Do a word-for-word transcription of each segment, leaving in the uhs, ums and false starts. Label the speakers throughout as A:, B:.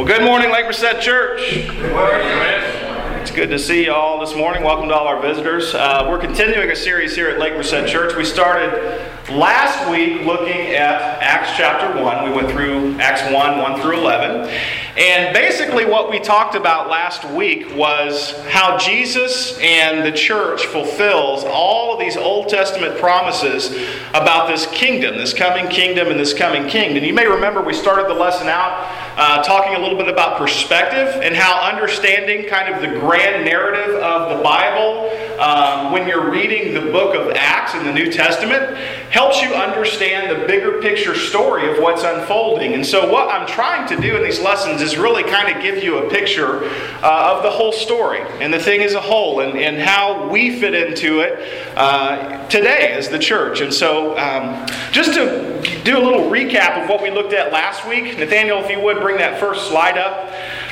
A: Good morning, Lake Merced Church.
B: Good morning.
A: It's good to see you all this morning. Welcome to all our visitors. Uh, we're continuing a series here at Lake Merced Church. We started last week looking at Acts chapter one. We went through Acts one, one through eleven. And basically what we talked about last week was how Jesus and the church fulfills all of these Old Testament promises about this kingdom, this coming kingdom and this coming king. And you may remember we started the lesson out uh, talking a little bit about perspective and how understanding kind of the grand narrative of the Bible um, when you're reading the book of Acts in the New Testament helps you understand the bigger picture story of what's unfolding. And so what I'm trying to do in these lessons is really kind of give you a picture uh, of the whole story and the thing as a whole and, and how we fit into it uh, today as the church. And so um, just to do a little recap of what we looked at last week, Nathaniel, if you would bring that first slide up.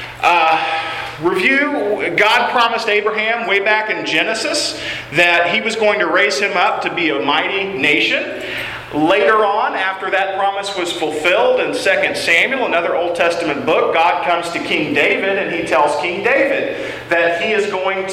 A: Uh, Review, God promised Abraham way back in Genesis that he was going to raise him up to be a mighty nation. Later on, after that promise was fulfilled in Second Samuel, another Old Testament book, God comes to King David and he tells King David that he is going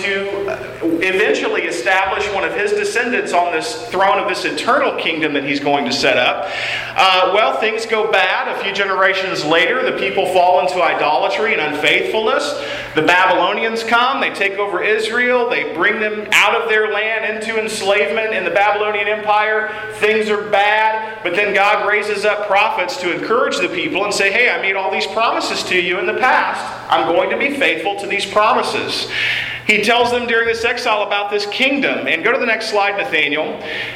A: to eventually establish one of his descendants on this throne of this eternal kingdom that he's going to set up. Uh, well, things go bad. A few generations later, the people fall into idolatry and unfaithfulness. The Babylonians come, they take over Israel, they bring them out of their land into enslavement in the Babylonian Empire. Things are bad, but then God raises up prophets to encourage the people and say, hey, I made all these promises to you in the past. I'm going to be faithful to these promises. He tells them during this exile about this kingdom. And go to the next slide, Nathaniel.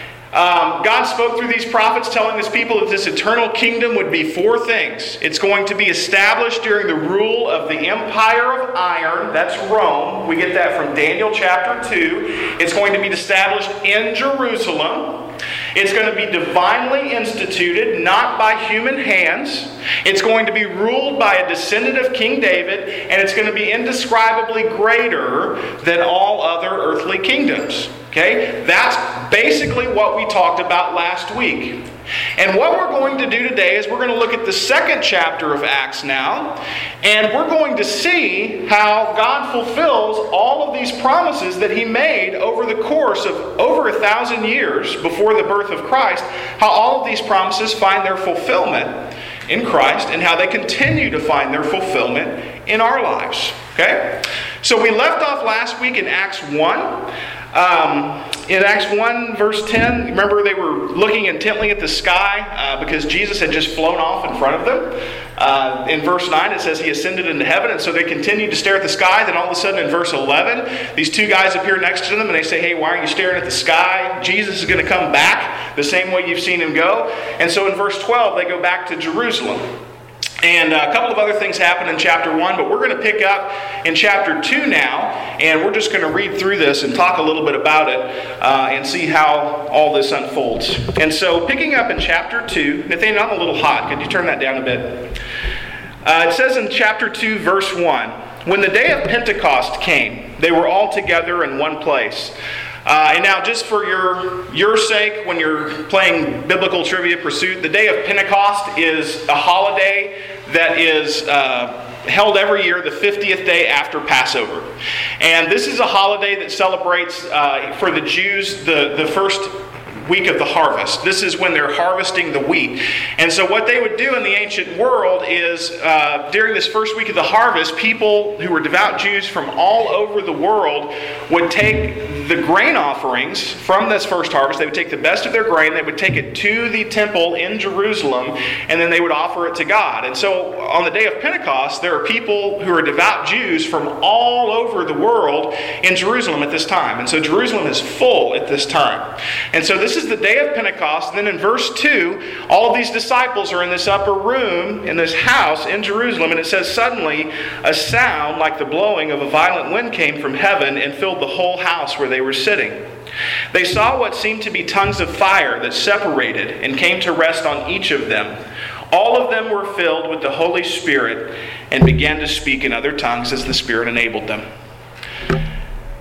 A: Um, God spoke through these prophets telling his people that this eternal kingdom would be four things. It's going to be established during the rule of the empire of iron. That's Rome. We get that from Daniel chapter two. It's going to be established in Jerusalem. It's going to be divinely instituted, not by human hands. It's going to be ruled by a descendant of King David, and it's going to be indescribably greater than all other earthly kingdoms. Okay? That's basically what we talked about last week. And what we're going to do today is we're going to look at the second chapter of Acts now, and we're going to see how God fulfills all of these promises that He made over the course of over a thousand years before the birth of Christ, how all of these promises find their fulfillment in Christ and how they continue to find their fulfillment in our lives. Okay? So we left off last week in Acts one. Um, in Acts one, verse ten, remember they were looking intently at the sky uh, because Jesus had just flown off in front of them. Uh, in verse nine, it says he ascended into heaven, and so they continued to stare at the sky. Then all of a sudden in verse eleven, these two guys appear next to them, and they say, hey, why are you staring at the sky? Jesus is going to come back the same way you've seen him go. And so in verse twelve, they go back to Jerusalem. And a couple of other things happen in chapter one, but we're going to pick up in chapter two now, and we're just going to read through this and talk a little bit about it uh, and see how all this unfolds. And so picking up in chapter two, Nathaniel, I'm a little hot. Could you turn that down a bit? Uh, it says in chapter two, verse one, when the day of Pentecost came, they were all together in one place. Uh, and now, just for your your sake, when you're playing Biblical Trivia Pursuit, the day of Pentecost is a holiday that is uh, held every year, the fiftieth day after Passover. And this is a holiday that celebrates, uh, for the Jews, the, the first week of the harvest. This is when they're harvesting the wheat. And so what they would do in the ancient world is uh, during this first week of the harvest, people who were devout Jews from all over the world would take the grain offerings from this first harvest. They would take the best of their grain, they would take it to the temple in Jerusalem, and then they would offer it to God. And so on the day of Pentecost, there are people who are devout Jews from all over the world in Jerusalem at this time. And so Jerusalem is full at this time. And so this This is the day of Pentecost. And then in verse two, all of these disciples are in this upper room, in this house in Jerusalem. And it says, suddenly a sound like the blowing of a violent wind came from heaven and filled the whole house where they were sitting. They saw what seemed to be tongues of fire that separated and came to rest on each of them. All of them were filled with the Holy Spirit and began to speak in other tongues as the Spirit enabled them.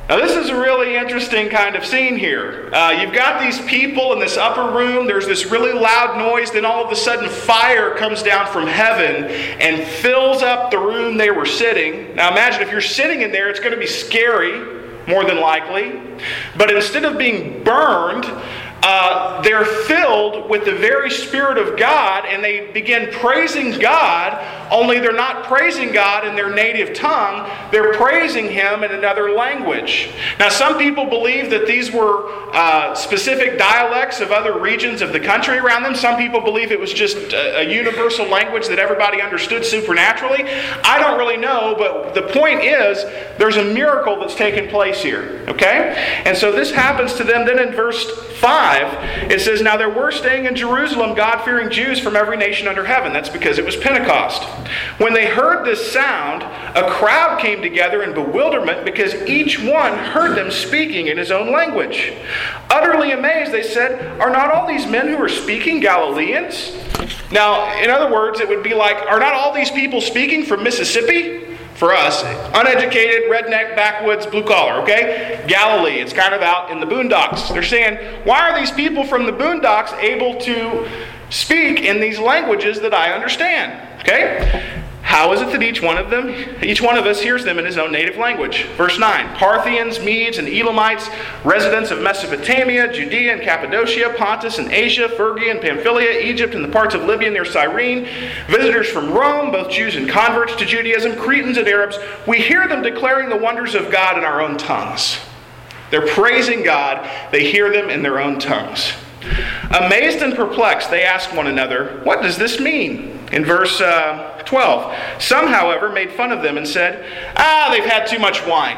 A: Now this is a really interesting kind of scene here. Uh, you've got these people in this upper room. There's this really loud noise. Then all of a sudden fire comes down from heaven and fills up the room they were sitting. Now imagine if you're sitting in there, it's going to be scary, more than likely. But instead of being burned, Uh, they're filled with the very Spirit of God, and they begin praising God, only they're not praising God in their native tongue. They're praising Him in another language. Now, some people believe that these were uh, specific dialects of other regions of the country around them. Some people believe it was just a, a universal language that everybody understood supernaturally. I don't really know, but the point is, there's a miracle that's taken place here. Okay? And so this happens to them. Then in verse five, it says, "Now there were staying in Jerusalem God-fearing Jews from every nation under heaven." That's because it was Pentecost. "When they heard this sound, a crowd came together in bewilderment because each one heard them speaking in his own language. Utterly amazed, they said, 'Are not all these men who are speaking Galileans?'" Now, in other words, it would be like, are not all these people speaking from Mississippi? For us, uneducated, redneck, backwoods, blue collar, okay? Galilee, it's kind of out in the boondocks. They're saying, why are these people from the boondocks able to speak in these languages that I understand? Okay? How is it that each one of them, each one of us hears them in his own native language? Verse nine, "Parthians, Medes, and Elamites, residents of Mesopotamia, Judea and Cappadocia, Pontus and Asia, Phrygia and Pamphylia, Egypt and the parts of Libya near Cyrene, visitors from Rome, both Jews and converts to Judaism, Cretans and Arabs, we hear them declaring the wonders of God in our own tongues." They're praising God. They hear them in their own tongues. Amazed and perplexed, they asked one another, "What does this mean?" In verse uh, twelve, "Some, however, made fun of them and said, 'Ah, they've had too much wine.'"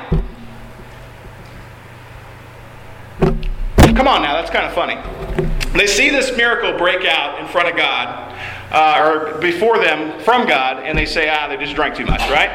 A: Come on now, that's kind of funny. They see this miracle break out in front of God, uh, or before them from God, and they say, "Ah, they just drank too much," right?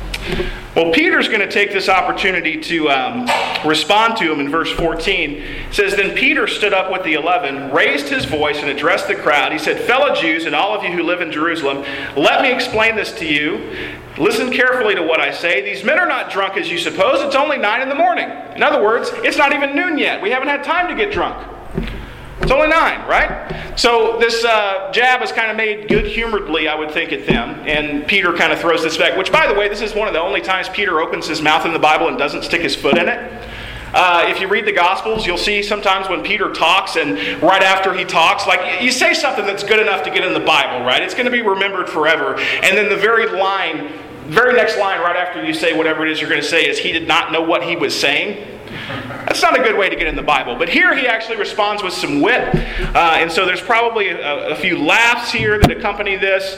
A: Well, Peter's going to take this opportunity to um, respond to him in verse fourteen. It says, "Then Peter stood up with the eleven, raised his voice, and addressed the crowd. He said, 'Fellow Jews, and all of you who live in Jerusalem, let me explain this to you. Listen carefully to what I say. These men are not drunk as you suppose. It's only nine in the morning.'" In other words, it's not even noon yet. We haven't had time to get drunk. It's only nine, right? So this uh, jab is kind of made good-humoredly, I would think, at them. And Peter kind of throws this back. Which, by the way, this is one of the only times Peter opens his mouth in the Bible and doesn't stick his foot in it. Uh, if you read the Gospels, you'll see sometimes when Peter talks, and right after he talks, like you say something that's good enough to get in the Bible, right? It's going to be remembered forever. And then the very line, very next line right after you say whatever it is you're going to say is, "He did not know what he was saying." That's not a good way to get in the Bible. But here he actually responds with some wit. Uh, and so there's probably a, a few laughs here that accompany this.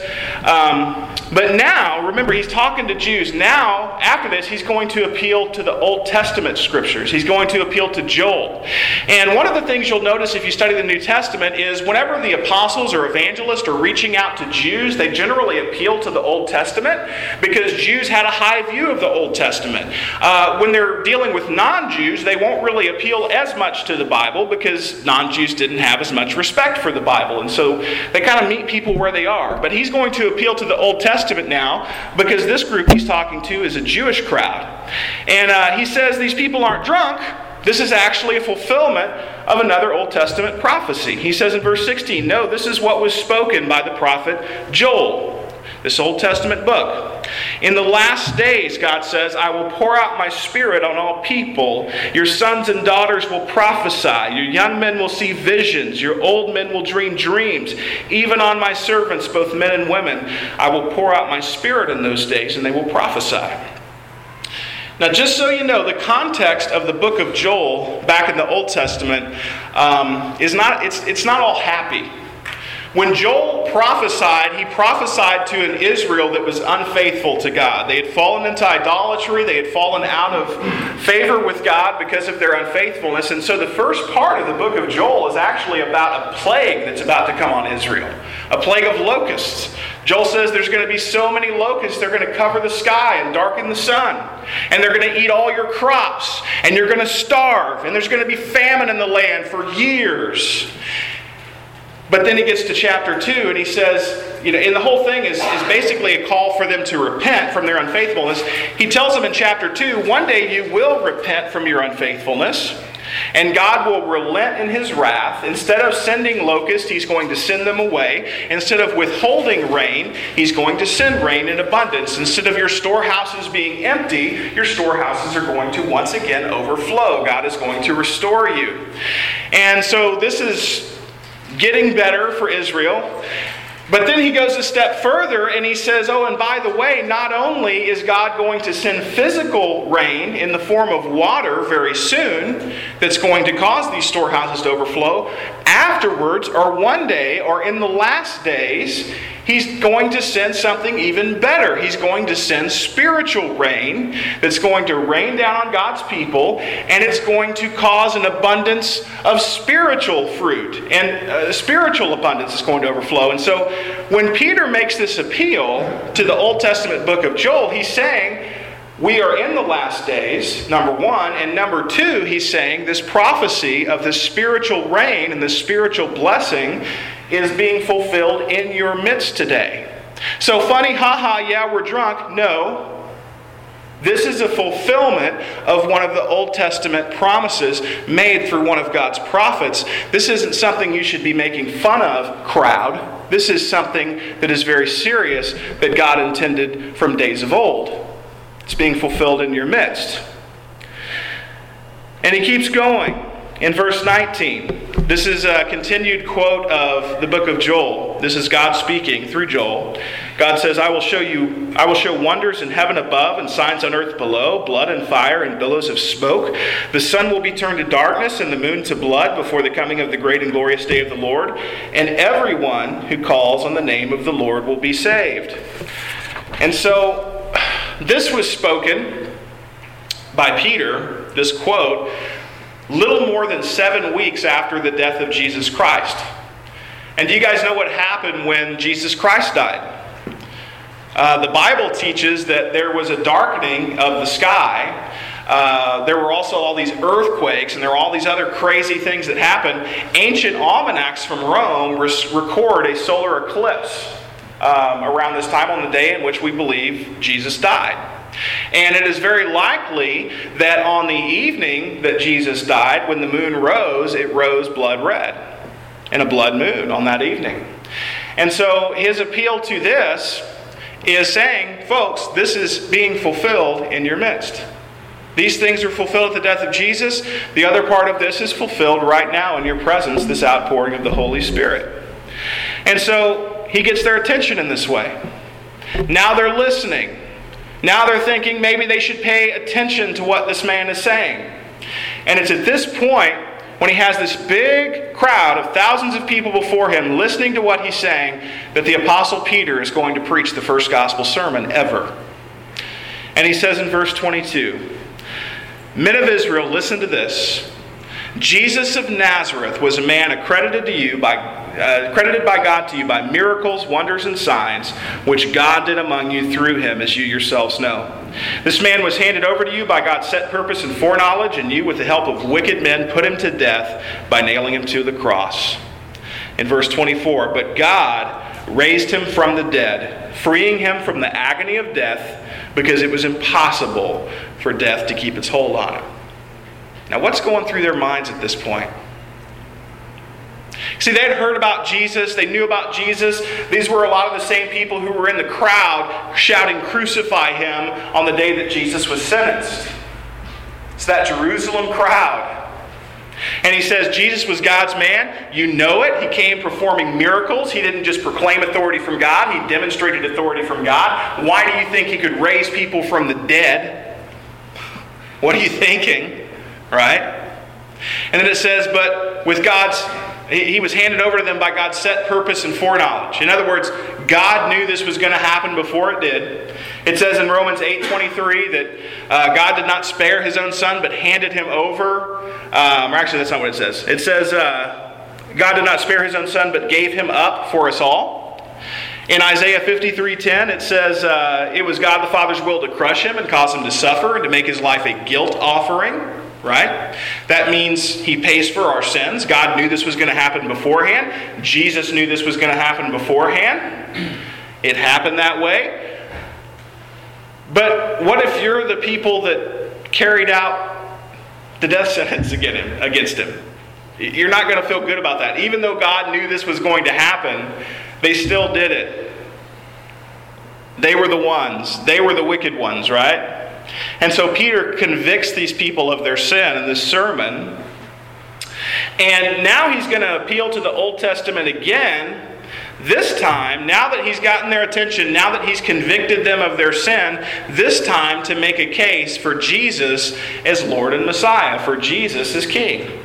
A: Um, but now, remember, he's talking to Jews. Now, after this, he's going to appeal to the Old Testament scriptures. He's going to appeal to Joel. And one of the things you'll notice if you study the New Testament is whenever the apostles or evangelists are reaching out to Jews, they generally appeal to the Old Testament because Jews had a high view of the Old Testament. Uh, when they're dealing with non-Jews, they won't really appeal as much to the Bible because non-Jews didn't have as much respect for the Bible. And so they kind of meet people where they are. But he's going to appeal to the Old Testament now because this group he's talking to is a Jewish crowd. And uh, he says these people aren't drunk. This is actually a fulfillment of another Old Testament prophecy. He says in verse sixteen, "No, this is what was spoken by the prophet Joel." This Old Testament book. "In the last days," God says, "I will pour out my Spirit on all people. Your sons and daughters will prophesy. Your young men will see visions. Your old men will dream dreams. Even on my servants, both men and women, I will pour out my Spirit in those days, and they will prophesy." Now, just so you know, the context of the book of Joel back in the Old Testament um, is not, it's, it's not all happy. When Joel prophesied, he prophesied to an Israel that was unfaithful to God. They had fallen into idolatry. They had fallen out of favor with God because of their unfaithfulness. And so the first part of the book of Joel is actually about a plague that's about to come on Israel. A plague of locusts. Joel says there's going to be so many locusts, they're going to cover the sky and darken the sun. And they're going to eat all your crops. And you're going to starve. And there's going to be famine in the land for years. But then he gets to chapter two and he says, you know, and the whole thing is, is basically a call for them to repent from their unfaithfulness. He tells them in chapter two, one day you will repent from your unfaithfulness, and God will relent in His wrath. Instead of sending locusts, He's going to send them away. Instead of withholding rain, He's going to send rain in abundance. Instead of your storehouses being empty, your storehouses are going to once again overflow. God is going to restore you. And so this is getting better for Israel. But then he goes a step further and he says, oh, and by the way, not only is God going to send physical rain in the form of water very soon that's going to cause these storehouses to overflow, afterwards, or one day, or in the last days, He's going to send something even better. He's going to send spiritual rain that's going to rain down on God's people, and it's going to cause an abundance of spiritual fruit. And uh, spiritual abundance is going to overflow. And so when Peter makes this appeal to the Old Testament book of Joel, he's saying, we are in the last days, number one. And number two, he's saying this prophecy of this spiritual rain and this spiritual blessing is being fulfilled in your midst today. So funny, haha, yeah, we're drunk. No. This is a fulfillment of one of the Old Testament promises made through one of God's prophets. This isn't something you should be making fun of, crowd. This is something that is very serious that God intended from days of old. It's being fulfilled in your midst. And he keeps going in verse nineteen. This is a continued quote of the book of Joel. This is God speaking through Joel. God says, I will show you, I will show wonders in heaven above and signs on earth below, blood and fire and billows of smoke. The sun will be turned to darkness and the moon to blood before the coming of the great and glorious day of the Lord. And everyone who calls on the name of the Lord will be saved. And so this was spoken by Peter, this quote, little more than seven weeks after the death of Jesus Christ. And do you guys know what happened when Jesus Christ died? Uh, the Bible teaches that there was a darkening of the sky. Uh, there were also all these earthquakes, and there were all these other crazy things that happened. Ancient almanacs from Rome res- record a solar eclipse um, around this time on the day in which we believe Jesus died. And it is very likely that on the evening that Jesus died, when the moon rose, it rose blood red. And a blood moon on that evening. And so his appeal to this is saying, folks, this is being fulfilled in your midst. These things are fulfilled at the death of Jesus. The other part of this is fulfilled right now in your presence, this outpouring of the Holy Spirit. And so he gets their attention in this way. Now they're listening. Now they're thinking maybe they should pay attention to what this man is saying. And it's at this point, when he has this big crowd of thousands of people before him listening to what he's saying, that the Apostle Peter is going to preach the first gospel sermon ever. And he says in verse twenty-two, Men of Israel, listen to this. Jesus of Nazareth was a man accredited to you by uh, credited by God to you by miracles, wonders, and signs, which God did among you through him, as you yourselves know. This man was handed over to you by God's set purpose and foreknowledge, and you, with the help of wicked men, put him to death by nailing him to the cross. In verse twenty-four, but God raised him from the dead, freeing him from the agony of death, because it was impossible for death to keep its hold on him. Now, what's going through their minds at this point? See, they had heard about Jesus. They knew about Jesus. These were a lot of the same people who were in the crowd shouting, "Crucify him," on the day that Jesus was sentenced. It's that Jerusalem crowd. And he says Jesus was God's man. You know it. He came performing miracles. He didn't just proclaim authority from God. He demonstrated authority from God. Why do you think he could raise people from the dead? What are you thinking? Right? And then it says, but with God's, he was handed over to them by God's set purpose and foreknowledge. In other words, God knew this was going to happen before it did. It says in Romans eight twenty-three that uh, God did not spare his own son, but handed him over. Um, or actually, that's not what it says. It says uh, God did not spare his own son, but gave him up for us all. In Isaiah fifty-three ten, it says uh, it was God the Father's will to crush him and cause him to suffer and to make his life a guilt offering. right? That means he pays for our sins. God knew this was going to happen beforehand. Jesus knew this was going to happen beforehand. It happened that way. But what if you're the people that carried out the death sentence against him? You're not going to feel good about that. Even though God knew this was going to happen, they still did it. They were the ones. They were the wicked ones, right? And so Peter convicts these people of their sin in this sermon. And now he's going to appeal to the Old Testament again. This time, now that he's gotten their attention, now that he's convicted them of their sin, this time to make a case for Jesus as Lord and Messiah, for Jesus as King.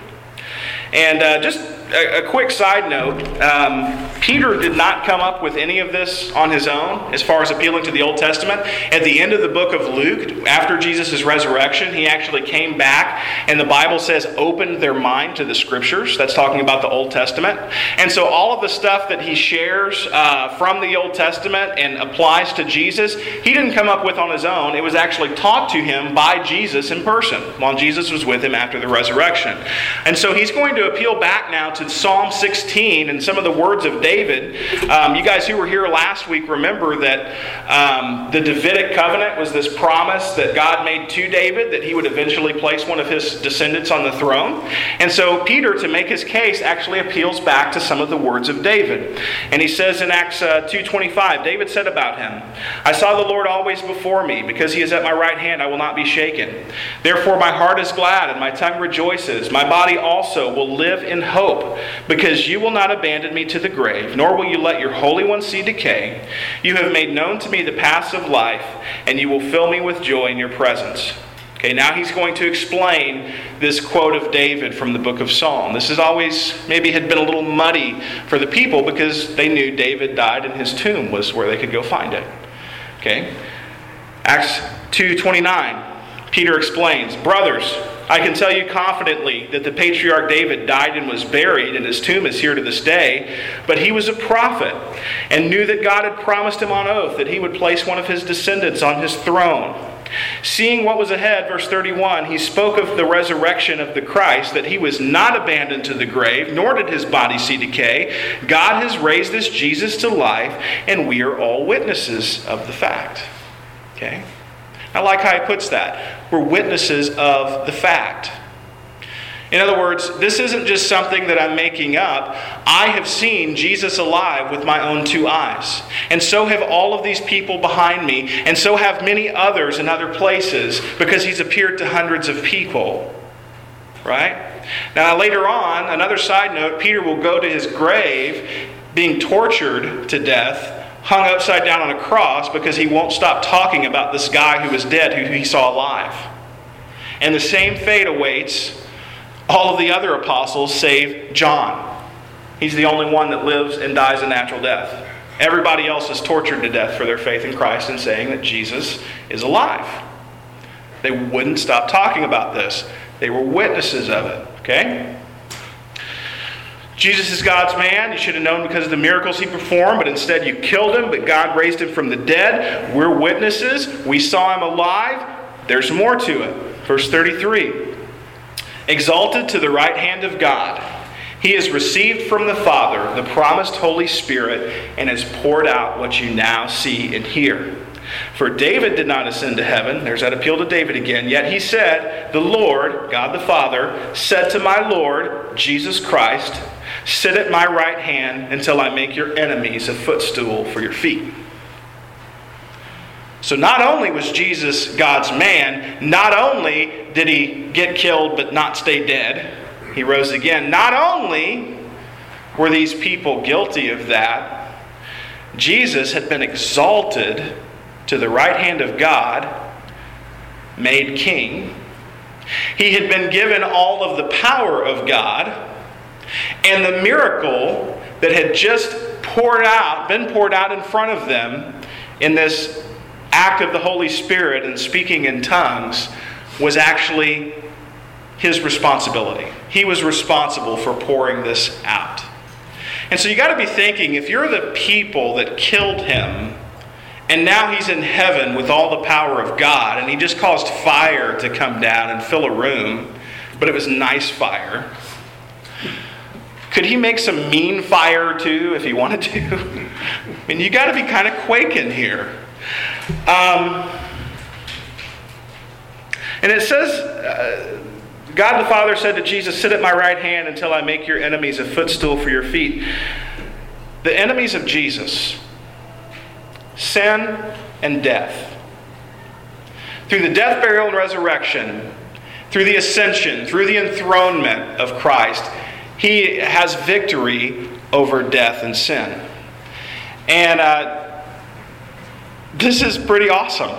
A: And uh, just a, a quick side note, um, Peter did not come up with any of this on his own as far as appealing to the Old Testament. At the end of the book of Luke, after Jesus' resurrection, he actually came back and the Bible says opened their mind to the Scriptures. That's talking about the Old Testament. And so all of the stuff that he shares uh, from the Old Testament and applies to Jesus, he didn't come up with on his own. It was actually taught to him by Jesus in person while Jesus was with him after the resurrection. And so he's going to appeal back now to Psalm sixteen and some of the words of David. Um, you guys who were here last week remember that um, the Davidic covenant was this promise that God made to David that he would eventually place one of his descendants on the throne. And so Peter, to make his case, actually appeals back to some of the words of David. And he says in Acts uh, two twenty-five, David said about him, I saw the Lord always before me, because he is at my right hand, I will not be shaken. Therefore my heart is glad and my tongue rejoices. My body also will live in hope, because you will not abandon me to the grave, nor will you let your Holy One see decay. You have made known to me the paths of life, and you will fill me with joy in your presence. Okay, now he's going to explain this quote of David from the book of Psalm. This is always, maybe had been a little muddy for the people because they knew David died and his tomb was where they could go find it. Okay, Acts two twenty-nine, Peter explains, Brothers, I can tell you confidently that the patriarch David died and was buried, and his tomb is here to this day. But he was a prophet and knew that God had promised him on oath that he would place one of his descendants on his throne. Seeing what was ahead, verse thirty-one, he spoke of the resurrection of the Christ, that he was not abandoned to the grave, nor did his body see decay. God has raised this Jesus to life, and we are all witnesses of the fact. Okay? I like how he puts that. We're witnesses of the fact. In other words, this isn't just something that I'm making up. I have seen Jesus alive with my own two eyes. And so have all of these people behind me. And so have many others in other places, because he's appeared to hundreds of people. Right? Now later on, another side note, Peter will go to his grave being tortured to death, hung upside down on a cross, because he won't stop talking about this guy who was dead, who he saw alive. And the same fate awaits all of the other apostles save John. He's the only one that lives and dies a natural death. Everybody else is tortured to death for their faith in Christ and saying that Jesus is alive. They wouldn't stop talking about this. They were witnesses of it. Okay? Jesus is God's man. You should have known because of the miracles he performed, but instead you killed him, but God raised him from the dead. We're witnesses. We saw him alive. There's more to it. Verse thirty-three. Exalted to the right hand of God, he has received from the Father the promised Holy Spirit and has poured out what you now see and hear. For David did not ascend to heaven. There's that appeal to David again. Yet he said, the Lord, God the Father, said to my Lord, Jesus Christ, sit at my right hand until I make your enemies a footstool for your feet. So not only was Jesus God's man, not only did he get killed but not stay dead, he rose again. Not only were these people guilty of that, Jesus had been exalted to the right hand of God, made king. He had been given all of the power of God, and the miracle that had just poured out, been poured out in front of them in this act of the Holy Spirit and speaking in tongues was actually his responsibility. He was responsible for pouring this out. And so you got to be thinking, if you're the people that killed him, and now he's in heaven with all the power of God, and he just caused fire to come down and fill a room, but it was nice fire. Could he make some mean fire too if he wanted to? I mean, you got to be kind of quaking here. Um, and it says, uh, God the Father said to Jesus, "Sit at my right hand until I make your enemies a footstool for your feet." The enemies of Jesus, sin and death. Through the death, burial, and resurrection, through the ascension, through the enthronement of Christ, he has victory over death and sin. And uh, this is pretty awesome.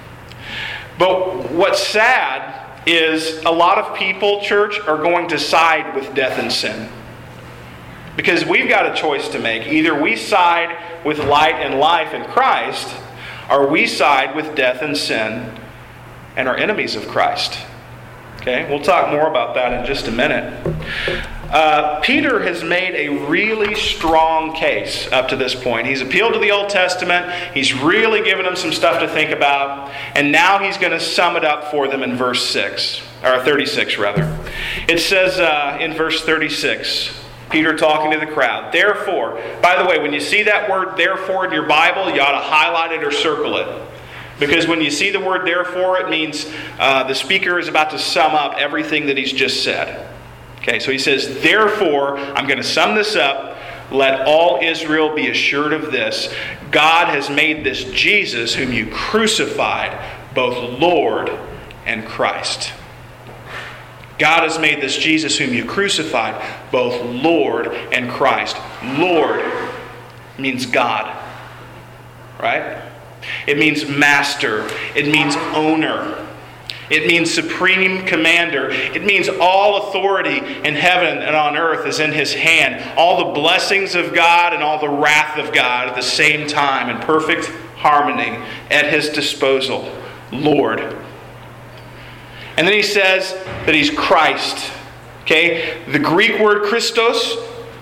A: But what's sad is a lot of people, church, are going to side with death and sin. Because we've got a choice to make. Either we side with light and life in Christ, or we side with death and sin and are enemies of Christ. Okay, we'll talk more about that in just a minute. Uh, Peter has made a really strong case up to this point. He's appealed to the Old Testament. He's really given them some stuff to think about. And now he's going to sum it up for them in verse six, or thirty-six rather. It says uh, in verse thirty-six, Peter talking to the crowd, "Therefore," by the way, when you see that word therefore in your Bible, you ought to highlight it or circle it. Because when you see the word therefore, it means uh, the speaker is about to sum up everything that he's just said. Okay, so he says, "Therefore," I'm going to sum this up, "let all Israel be assured of this. God has made this Jesus, whom you crucified, both Lord and Christ." God has made this Jesus, whom you crucified, both Lord and Christ. Lord means God, right? It means master. It means owner. It means supreme commander. It means all authority in heaven and on earth is in his hand. All the blessings of God and all the wrath of God at the same time in perfect harmony at his disposal. Lord. And then he says that he's Christ. Okay? The Greek word Christos,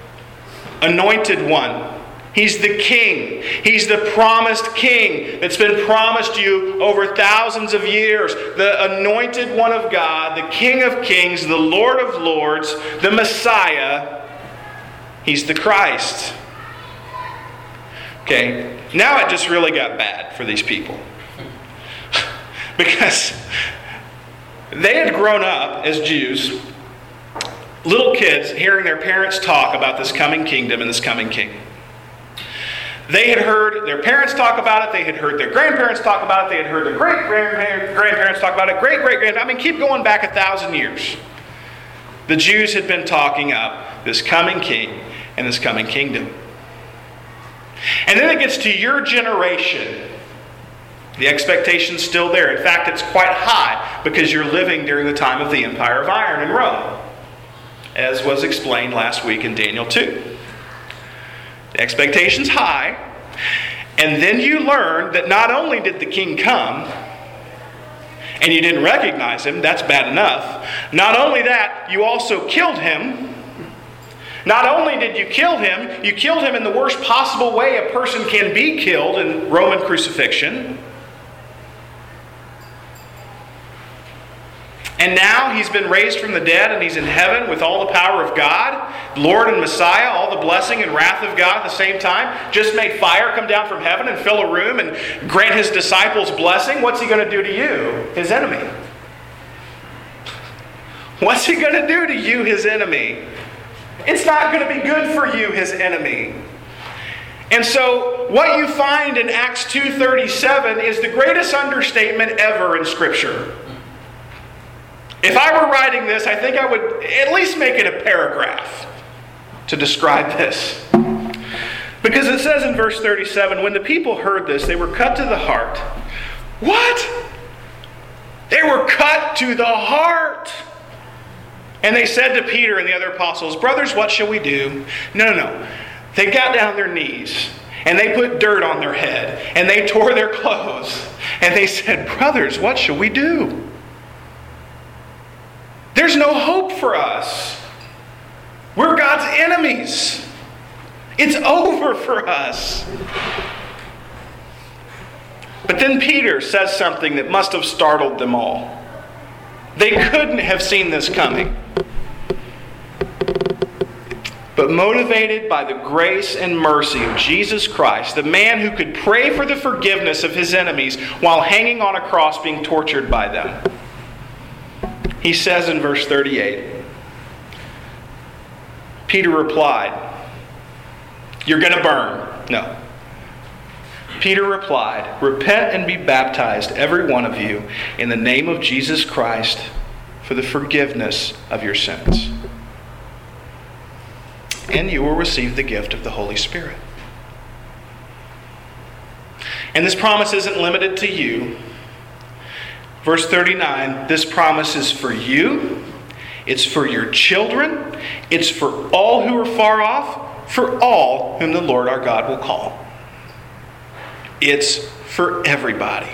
A: anointed one. He's the king. He's the promised king that's been promised you over thousands of years. The anointed one of God, the King of kings, the Lord of lords, the Messiah. He's the Christ. Okay, now it just really got bad for these people. Because they had grown up as Jews, little kids, hearing their parents talk about this coming kingdom and this coming king. They had heard their parents talk about it. They had heard their grandparents talk about it. They had heard their great-grandparents talk about it. Great-great-grand. I mean, keep going back a thousand years. The Jews had been talking up this coming king and this coming kingdom. And then it gets to your generation. The expectation's still there. In fact, it's quite high because you're living during the time of the Empire of Iron in Rome, as was explained last week in Daniel two. The expectation's high. And then you learn that not only did the king come, and you didn't recognize him, that's bad enough. Not only that, you also killed him. Not only did you kill him, you killed him in the worst possible way a person can be killed in Roman crucifixion. And now he's been raised from the dead and he's in heaven with all the power of God. Lord and Messiah, all the blessing and wrath of God at the same time. Just made fire come down from heaven and fill a room and grant his disciples blessing. What's he going to do to you, his enemy? What's he going to do to you, his enemy? It's not going to be good for you, his enemy. And so what you find in Acts two thirty-seven is the greatest understatement ever in Scripture. If I were writing this, I think I would at least make it a paragraph to describe this. Because it says in verse thirty-seven, when the people heard this, they were cut to the heart. What? They were cut to the heart. And they said to Peter and the other apostles, brothers, what shall we do? No, no, no. They got down on their knees and they put dirt on their head and they tore their clothes. And they said, brothers, what shall we do? There's no hope for us. We're God's enemies. It's over for us. But then Peter says something that must have startled them all. They couldn't have seen this coming. But motivated by the grace and mercy of Jesus Christ, the man who could pray for the forgiveness of his enemies while hanging on a cross being tortured by them. He says in verse thirty-eight, Peter replied, "You're going to burn." No. Peter replied, "Repent and be baptized, every one of you, in the name of Jesus Christ for the forgiveness of your sins. And you will receive the gift of the Holy Spirit." And this promise isn't limited to you. Verse thirty-nine, this promise is for you. It's for your children. It's for all who are far off. For all whom the Lord our God will call. It's for everybody.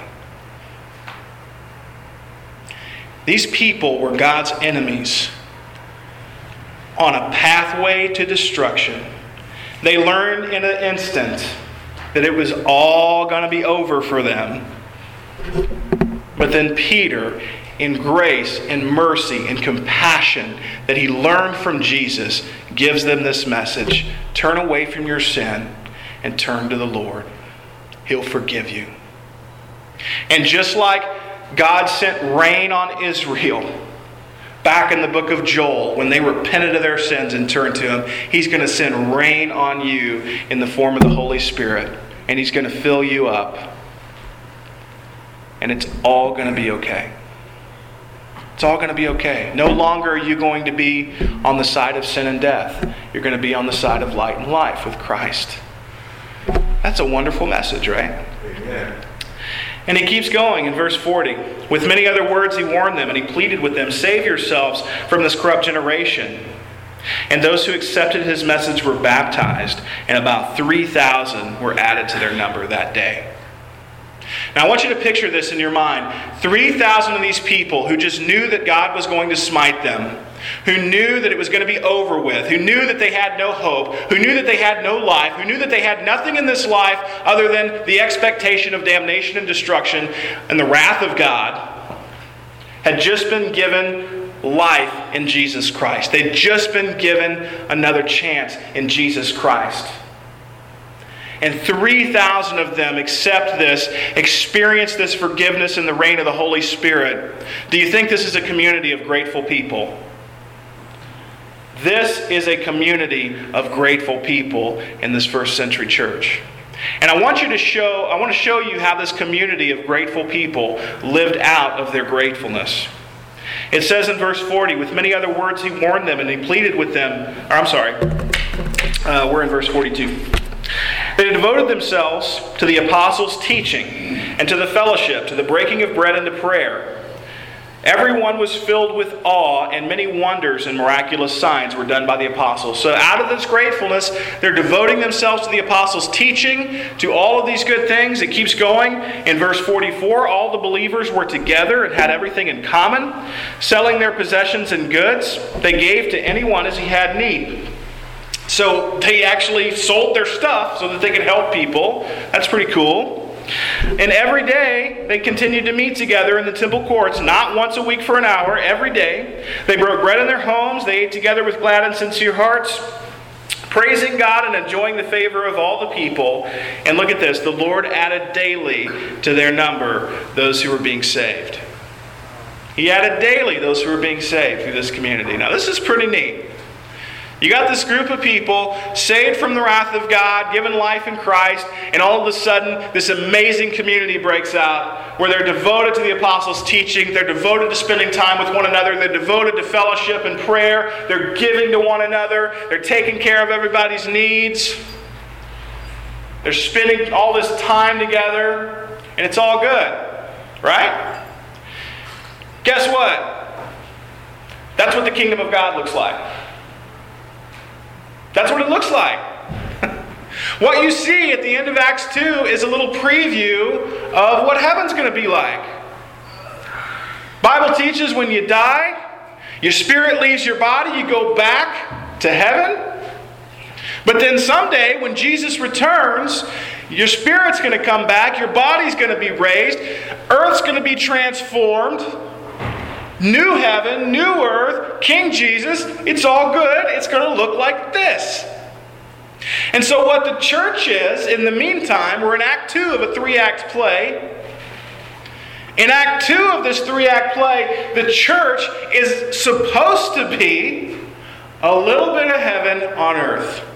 A: These people were God's enemies on a pathway to destruction. They learned in an instant that it was all going to be over for them. But then Peter, in grace and mercy and compassion that he learned from Jesus, gives them this message: turn away from your sin and turn to the Lord. He'll forgive you. And just like God sent rain on Israel back in the book of Joel, when they repented of their sins and turned to Him, He's going to send rain on you in the form of the Holy Spirit. And He's going to fill you up. And it's all going to be okay. It's all going to be okay. No longer are you going to be on the side of sin and death. You're going to be on the side of light and life with Christ. That's a wonderful message, right? Amen. And he keeps going in verse forty. With many other words he warned them, and he pleaded with them, "Save yourselves from this corrupt generation." And those who accepted his message were baptized, and about three thousand were added to their number that day. Now I want you to picture this in your mind. three thousand of these people who just knew that God was going to smite them, who knew that it was going to be over with, who knew that they had no hope, who knew that they had no life, who knew that they had nothing in this life other than the expectation of damnation and destruction and the wrath of God, had just been given life in Jesus Christ. They'd just been given another chance in Jesus Christ. And three thousand of them accept this, experience this forgiveness and the reign of the Holy Spirit. Do you think this is a community of grateful people? This is a community of grateful people in this first century church. And I want you to show, I want to show you how this community of grateful people lived out of their gratefulness. It says in verse forty, with many other words he warned them and he pleaded with them, or I'm sorry, uh, we're in verse forty-two. They devoted themselves to the apostles' teaching and to the fellowship, to the breaking of bread and to prayer. Everyone was filled with awe, and many wonders and miraculous signs were done by the apostles. So out of this gratefulness, they're devoting themselves to the apostles' teaching, to all of these good things. It keeps going. In verse forty-four, all the believers were together and had everything in common, selling their possessions and goods. They gave to anyone as he had need. So they actually sold their stuff so that they could help people. That's pretty cool. And every day they continued to meet together in the temple courts, not once a week for an hour, every day. They broke bread in their homes. They ate together with glad and sincere hearts, praising God and enjoying the favor of all the people. And look at this. The Lord added daily to their number those who were being saved. He added daily those who were being saved through this community. Now this is pretty neat. You got this group of people saved from the wrath of God, given life in Christ, and all of a sudden this amazing community breaks out where they're devoted to the apostles' teaching, they're devoted to spending time with one another, they're devoted to fellowship and prayer, they're giving to one another, they're taking care of everybody's needs, they're spending all this time together, and it's all good, right? Guess what? That's what the kingdom of God looks like. That's what it looks like. What you see at the end of Acts two is a little preview of what heaven's going to be like. Bible teaches when you die, your spirit leaves your body, you go back to heaven. But then someday when Jesus returns, your spirit's going to come back, your body's going to be raised, earth's going to be transformed, New heaven, new earth, King Jesus. It's all good. It's going to look like this. And so what the church is, in the meantime, we're in Act two of a three-act play. In Act two of this three-act play, the church is supposed to be a little bit of heaven on earth.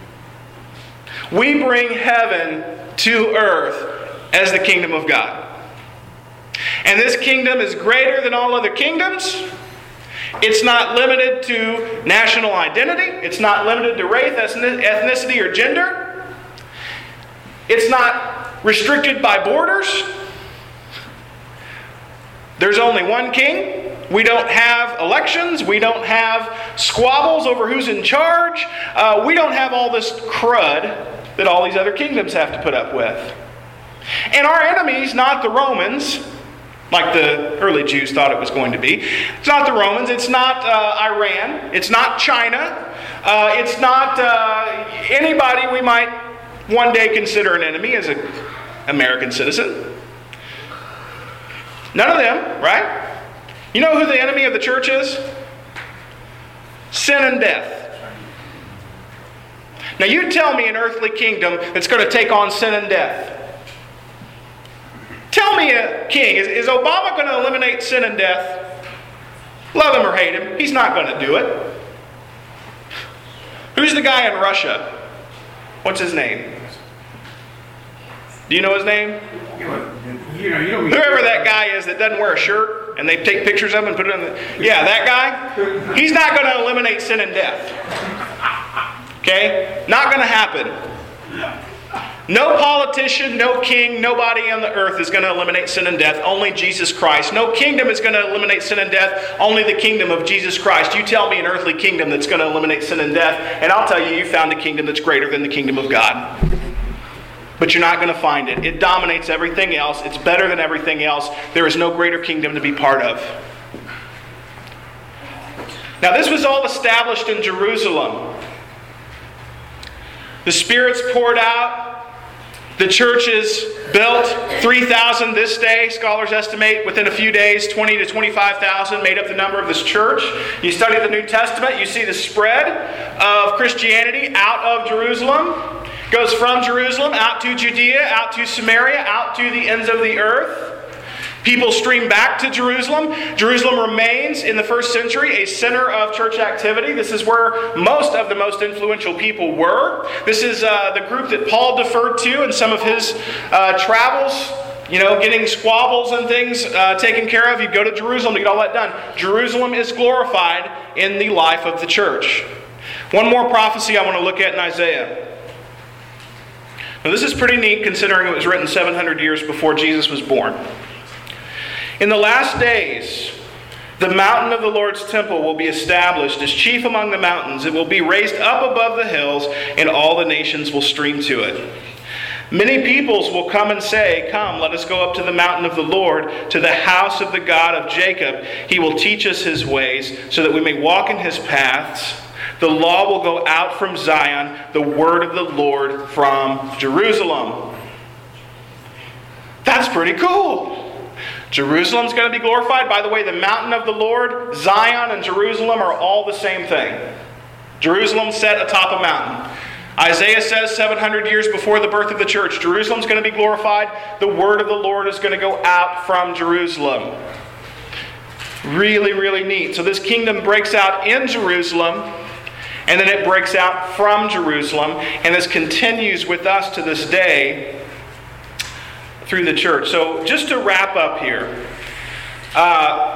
A: We bring heaven to earth as the kingdom of God. And this kingdom is greater than all other kingdoms. It's not limited to national identity. It's not limited to race, ethnicity, or gender. It's not restricted by borders. There's only one king. We don't have elections. We don't have squabbles over who's in charge. Uh, we don't have all this crud that all these other kingdoms have to put up with. And our enemy's not the Romans, like the early Jews thought it was going to be. It's not the Romans. It's not uh, Iran. It's not China. Uh, it's not uh, anybody we might one day consider an enemy as an American citizen. None of them, right? You know who the enemy of the church is? Sin and death. Now you tell me an earthly kingdom that's going to take on sin and death. Tell me a king. Is, is Obama going to eliminate sin and death? Love him or hate him, he's not going to do it. Who's the guy in Russia? What's his name? Do you know his name?
B: You know, you know,
A: Whoever that guy is that doesn't wear a shirt and they take pictures of him and put it on the... Yeah, that guy. He's not going to eliminate sin and death. Okay? Not going to happen. No politician, no king, nobody on the earth is going to eliminate sin and death. Only Jesus Christ. No kingdom is going to eliminate sin and death. Only the kingdom of Jesus Christ. You tell me an earthly kingdom that's going to eliminate sin and death, and I'll tell you, you found a kingdom that's greater than the kingdom of God. But you're not going to find it. It dominates everything else. It's better than everything else. There is no greater kingdom to be part of. Now, this was all established in Jerusalem. The Spirit's poured out. The church is built. three thousand this day. Scholars estimate within a few days, twenty to twenty-five thousand made up the number of this church. You study the New Testament, you see the spread of Christianity out of Jerusalem. Goes from Jerusalem out to Judea, out to Samaria, out to the ends of the earth. People stream back to Jerusalem. Jerusalem remains, in the first century, a center of church activity. This is where most of the most influential people were. This is uh, the group that Paul deferred to in some of his uh, travels. You know, getting squabbles and things uh, taken care of. You go to Jerusalem to get all that done. Jerusalem is glorified in the life of the church. One more prophecy I want to look at in Isaiah. Now, this is pretty neat considering it was written seven hundred years before Jesus was born. In the last days, the mountain of the Lord's temple will be established as chief among the mountains. It will be raised up above the hills, and all the nations will stream to it. Many peoples will come and say, "Come, let us go up to the mountain of the Lord, to the house of the God of Jacob. He will teach us his ways, so that we may walk in his paths. The law will go out from Zion, the word of the Lord from Jerusalem." That's pretty cool. Jerusalem's going to be glorified. By the way, the mountain of the Lord, Zion, and Jerusalem are all the same thing. Jerusalem set atop a mountain. Isaiah says seven hundred years before the birth of the church, Jerusalem's going to be glorified. The word of the Lord is going to go out from Jerusalem. Really, really neat. So this kingdom breaks out in Jerusalem, and then it breaks out from Jerusalem, and this continues with us to this day through the church. So just to wrap up here, uh,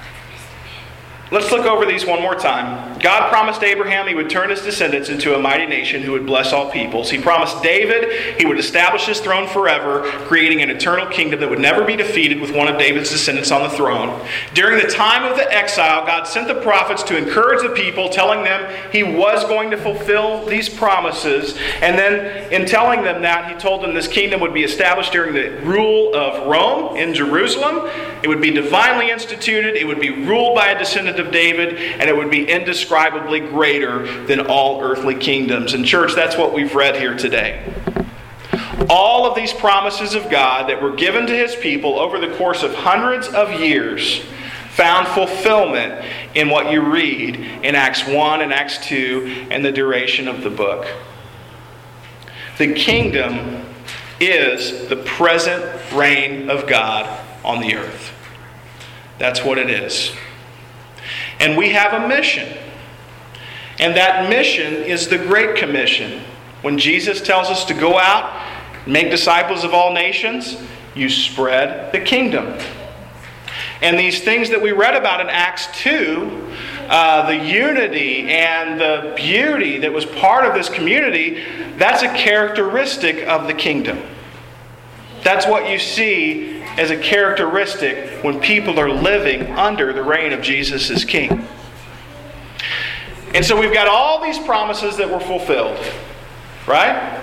A: let's look over these one more time. God promised Abraham he would turn his descendants into a mighty nation who would bless all peoples. He promised David he would establish his throne forever, creating an eternal kingdom that would never be defeated with one of David's descendants on the throne. During the time of the exile, God sent the prophets to encourage the people, telling them he was going to fulfill these promises. And then in telling them that, he told them this kingdom would be established during the rule of Rome in Jerusalem. It would be divinely instituted. It would be ruled by a descendant of David, and it would be indescribably greater than all earthly kingdoms. And church, that's what we've read here today. All of these promises of God that were given to his people over the course of hundreds of years, found fulfillment in what you read in Acts one and Acts two and the duration of the book. The kingdom is the present reign of God on the earth. That's what it is. And we have a mission. And that mission is the Great Commission. When Jesus tells us to go out, make disciples of all nations, you spread the kingdom. And these things that we read about in Acts two, uh, the unity and the beauty that was part of this community, that's a characteristic of the kingdom. That's what you see as a characteristic when people are living under the reign of Jesus as King. And so we've got all these promises that were fulfilled, right?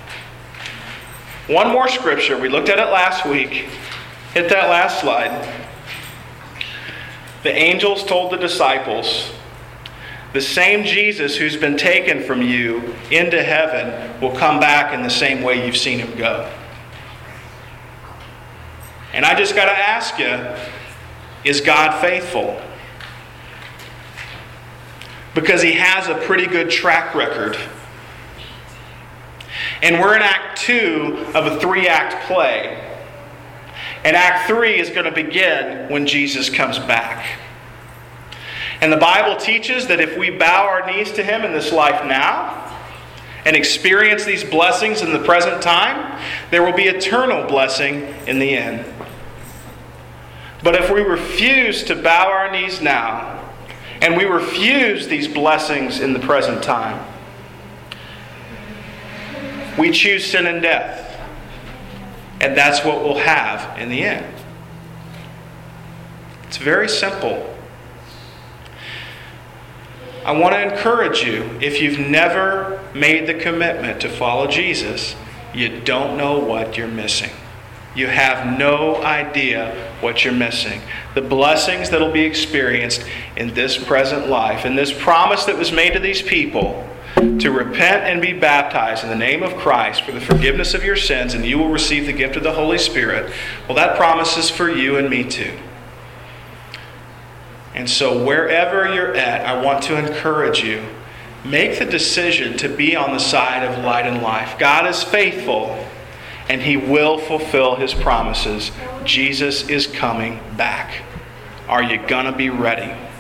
A: One more scripture. We looked at it last week. Hit that last slide. The angels told the disciples, the same Jesus who's been taken from you into heaven will come back in the same way you've seen him go. And I just got to ask you, is God faithful? Because he has a pretty good track record. And we're in Act two of a three-act play. And Act three is going to begin when Jesus comes back. And the Bible teaches that if we bow our knees to him in this life now and experience these blessings in the present time, there will be eternal blessing in the end. But if we refuse to bow our knees now, and we refuse these blessings in the present time, we choose sin and death. And that's what we'll have in the end. It's very simple. I want to encourage you, if you've never made the commitment to follow Jesus, you don't know what you're missing. You have no idea what you're missing. The blessings that will be experienced in this present life, and this promise that was made to these people, to repent and be baptized in the name of Christ for the forgiveness of your sins, and you will receive the gift of the Holy Spirit. Well, that promise is for you and me too. And so wherever you're at, I want to encourage you, make the decision to be on the side of light and life. God is faithful, and he will fulfill his promises. Jesus is coming back. Are you going to be ready?